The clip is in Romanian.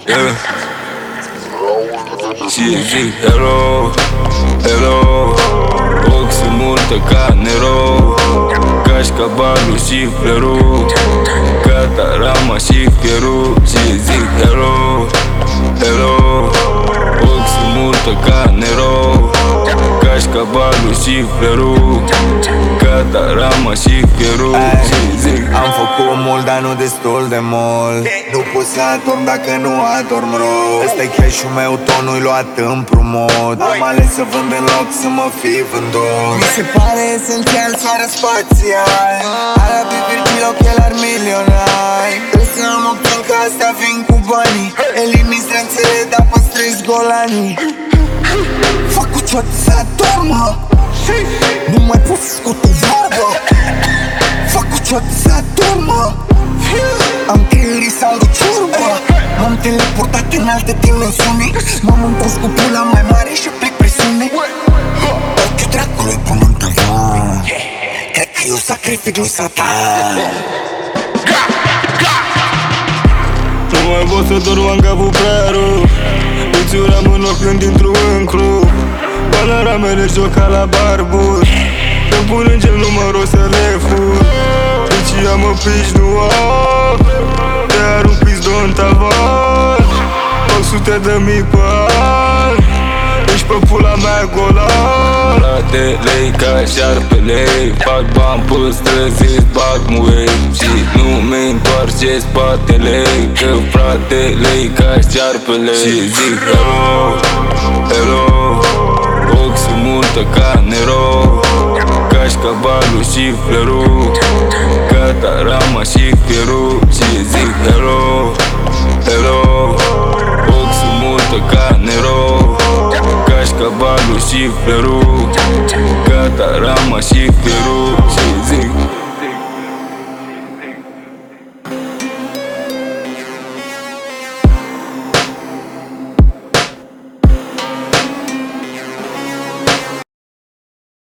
yeah. Și zic hello, hello. Ochi multă ca Nero, cașcavalul și flerul, catarama și fierul. Și zic hello, hello. Ochi multă ca Nero, cașcavalul și flerul, catarama și fierul. Și zic am făcut mult, dar nu destul de mult. Nu pot să adorm dacă nu adorm rău. Ăsta-i cash-ul meu, tonul-i luat împrumut. Am ales să vând în loc să mă fi vândut. Mi se pare esențial soare spațial, arabii Virgil, ochelari milionari. Trebuie să am opțiuni, că astea vin cu banii. Elimin strânțele, dar păstrez golanii. Fac cu cioată să adormă, nu mai pot să scot o vorbă. Fac cu cioată să adormă, am creierii sau de ciorbă. M-am teleportat în alte dimensiuni, m-am întors cu pula mai mare și plec presiune. Ochiul dracului până în tavan, cred că eu sacrific lui Satan. nu mai pot să dorm, am capul prea rău. Îți uram în loc când intru în club. Panoramele joc ca la barbur. Îmi pun în gel numărul să le fur. Deci am o pici, nu am. Te arunc pizdon în tavan. 100 de mii pe an. Ești pe pula mea golan. Fratele-i ca șarpele-i, fac bani pe străzi, îți bag muei. Și nu-mi întoarce spatele, că fratele-i ca șarpele. Și zic hello, hello. Ochi multă ca Nero, cașcavalul și flerul, catarama și fierul. Și zic hello, hello. Ochi multă ca Nero, cașcavalul și flerul, catarama și fierul. Și zic